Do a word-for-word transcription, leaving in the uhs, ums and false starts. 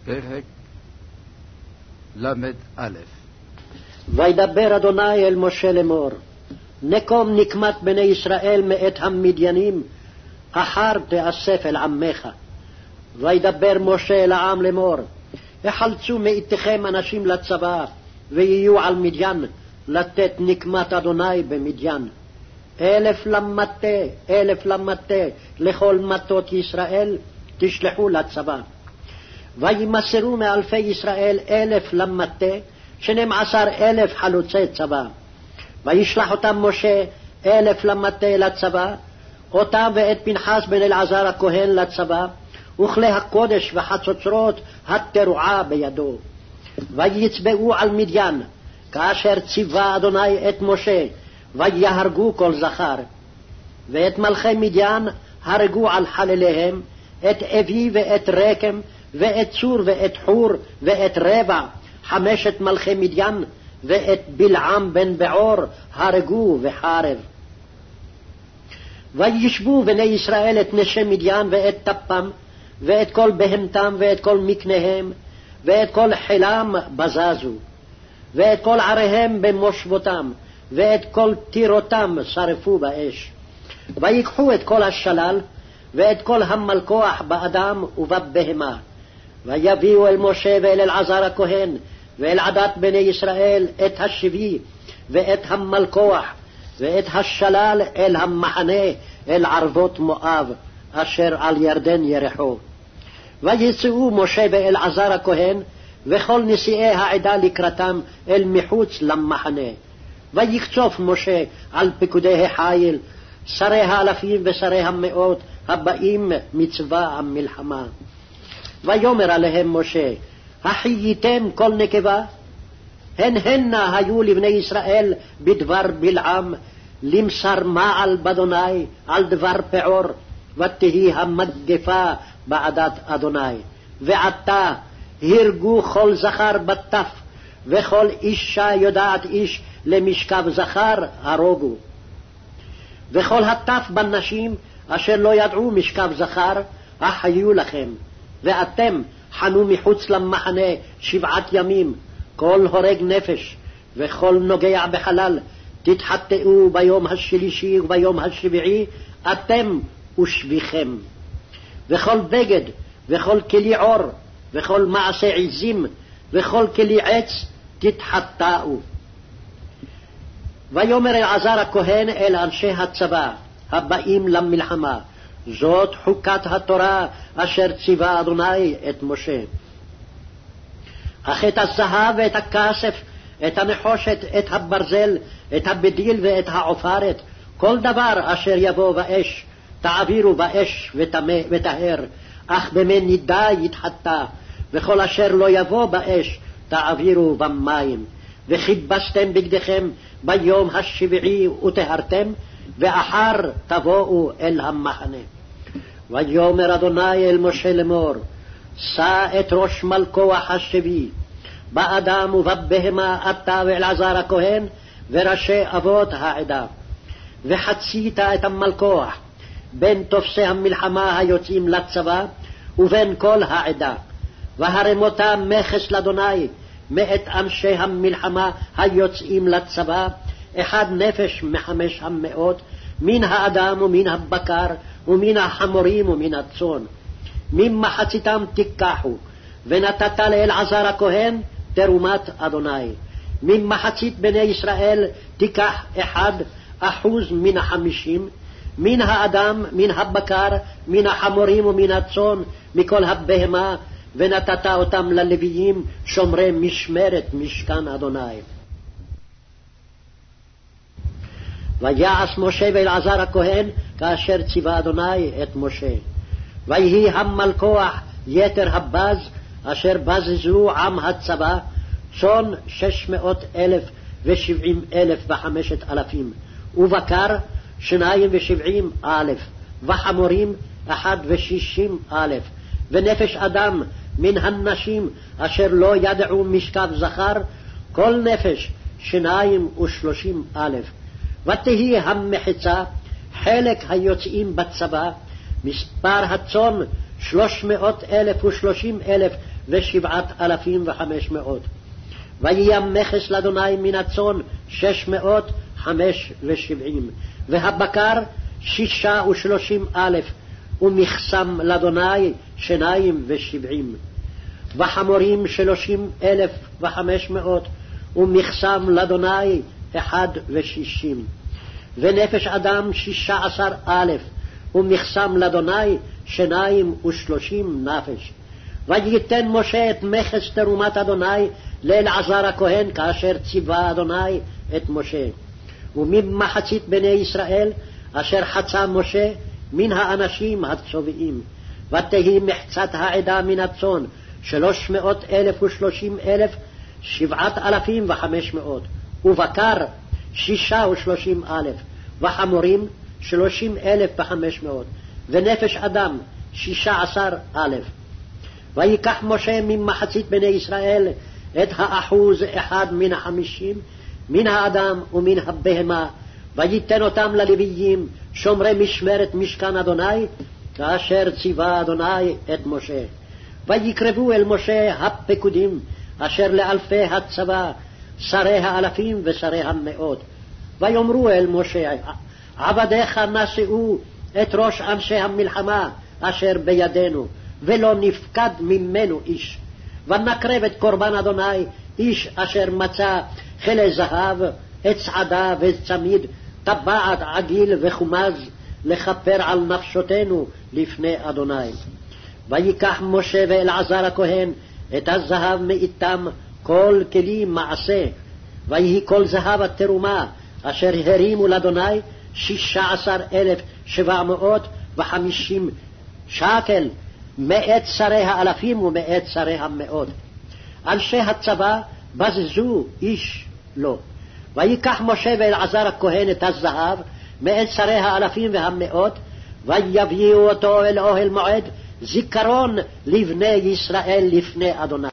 פרק למ"א. וידבר אדוני אל משה לאמור, נקום נקמת בני ישראל מאת המדיינים, אחר תאסף אל עמך. וידבר משה אל העם לאמור, החלצו מאיתכם אנשים לצבא, ויהיו על מדיין, לתת נקמת אדוני במדיין. אלף למטה, אלף למטה, לכל מטות ישראל תשלחו לצבא. וימסרו מאלפי ישראל אלף למטה, שנים עשר אלף חלוצי צבא. וישלח אותם משה אלף למטה לצבא, אותם ואת פנחס בן אלעזר הכהן לצבא, וכלי הקודש וחצוצרות התרועה בידו. ויצבאו על מדיין, כאשר ציווה אדוני את משה, ויהרגו כל זכר. ואת מלכי מדיין הרגו על חלליהם, את אבי ואת רקם, ואת צור ואת חור, ואת רבע, חמשת מלכי מדיין, ואת בלעם בן בעור הרגו בחרב. וישבו בני ישראל את נשי מדיין ואת טפם, ואת כל בהמתם ואת כל מקניהם, ואת כל חילם בזזו, ואת כל עריהם במושבותם, ואת כל טירותם שרפו באש. ויקחו את כל השלל, ואת כל המלכוח באדם ובבהמה, ויביאו אל משה ואל אלעזר הכהן, ואל עדת בני ישראל את השבי, ואת המלכוח, ואת השלל אל המחנה, אל ערבות מואב, אשר על ירדן ירחו. ויצאו משה ואלעזר הכהן, וכל נשיאי העדה לקראתם אל מחוץ למחנה. ויקצוף משה על פקודי החיל, שרי האלפים ושרי המאות, הבאים מצבא המלחמה. ויאמר עליהם משה, החייתם כל נקבה? הן הנה היו לבני ישראל בדבר בלעם, למסר מעל באדוני על דבר פעור, ותהי המגפה בעדת אדוני. ועתה הרגו כל זכר בטף, וכל אישה יודעת איש למשכב זכר הרוגו. וכל הטף בנשים אשר לא ידעו משכב זכר, החיו לכם. ואתם חנו מחוץ למחנה שבעת ימים, כל הורג נפש, וכל נוגע בחלל, תתחטאו ביום השלישי וביום השביעי, אתם ושביכם. וכל בגד, וכל כלי עור, וכל מעשה עזים, וכל כלי עץ, תתחטאו. ויאמר אלעזר הכהן אל אנשי הצבא, הבאים למלחמה, זאת חוקת התורה אשר ציווה אדוני את משה. אך את הזהב ואת הכסף, את הנחושת, את הברזל, את הבדיל ואת העופרת, כל דבר אשר יבוא באש, תעבירו באש וטהר, אך במי נידה יתחטא, וכל אשר לא יבוא באש, תעבירו במים. וכיבסתם בגדיכם ביום השביעי וטהרתם, ואחר תבואו אל המחנה. ויאמר אדוני אל משה לאמור, שא את ראש מלכוח השבי, באדם ובבהמה אתה ואלעזר הכהן, וראשי אבות העדה. וחצית את המלכוח בין תופסי המלחמה היוצאים לצבא, ובין כל העדה. והרמותה מכס לאדוני מאת אנשי המלחמה היוצאים לצבא, אחד נפש מחמש המאות, מן האדם ומן הבקר, ומן החמורים ומן הצאן. ממחציתם תיקחו, ונתת לאלעזר הכהן תרומת אדוני. ממחצית בני ישראל תיקח אחד אחוז מן החמישים, מן האדם, מן הבקר, מן החמורים ומן הצאן, מכל הבהמה, ונתת אותם ללוויים שומרי משמרת משכן אדוני. ויעש משה ואלעזר הכהן כאשר ציווה אדוני את משה. ויהי המלכוח יתר הבז אשר בזזו עם הצבא, צאן שש מאות אלף ושבעים אלף וחמשת אלפים, ובקר שניים ושבעים אלף, וחמורים אחד ושישים אלף, ונפש אדם מן הנשים אשר לא ידעו משכב זכר, כל נפש שניים ושלושים אלף. ותהי המחיצה חלק היוצאים בצבא, מספר הצאן שלוש מאות אלף ושלושים אלף ושבעת אלפים וחמש מאות. ויהיה מכס לאדוני מן הצאן שש מאות חמש ושבעים, והבקר שישה ושלושים אלף, ומכסם לאדוני שניים ושבעים. וחמורים שלושים אלף וחמש מאות, ומכסם לאדוני אחד ושישים. ונפש אדם שישה עשר אלף, ומכסם לאדוני שניים ושלושים נפש. וייתן משה את מכס תרומת אדוני לאלעזר הכהן, כאשר ציווה אדוני את משה. וממחצית בני ישראל אשר חצה משה מן האנשים הצובעים, ותהי מחצת העדה מן הצאן שלוש מאות אלף ושלושים אלף, שבעת אלפים וחמש מאות, ובקר שישה ושלושים אלף, וחמורים שלושים אלף וחמש מאות, ונפש אדם שישה עשר אלף. ויקח משה ממחצית בני ישראל את האחוז אחד מן החמישים, מן האדם ומן הבהמה, וייתן אותם ללוויים שומרי משמרת משכן אדוני, כאשר ציווה אדוני את משה. ויקרבו אל משה הפקודים אשר לאלפי הצבא, שרי האלפים ושרי המאות, ויאמרו אל משה, עבדיך נשאו את ראש אנשי המלחמה אשר בידינו, ולא נפקד ממנו איש. ונקרב את קורבן אדוני איש אשר מצא חלי זהב, את צעדה וצמיד, טבעת עגיל וחומז, לכפר על נפשותנו לפני אדוני. ויקח משה ואלעזר הכהן את הזהב מאיתם כל כלי מעשה, ויהי כל זהב התרומה אשר הרימו לאדוני שישה עשר אלף שבע מאות וחמישים שקל, מאת שרי האלפים ומאת שרי המאות. אנשי הצבא בזזו איש לו. ויקח משה ואלעזר הכהן את הזהב מאת שרי האלפים והמאות, ויביאו אותו אל אוהל מועד, זיכרון לבני ישראל לפני אדוני.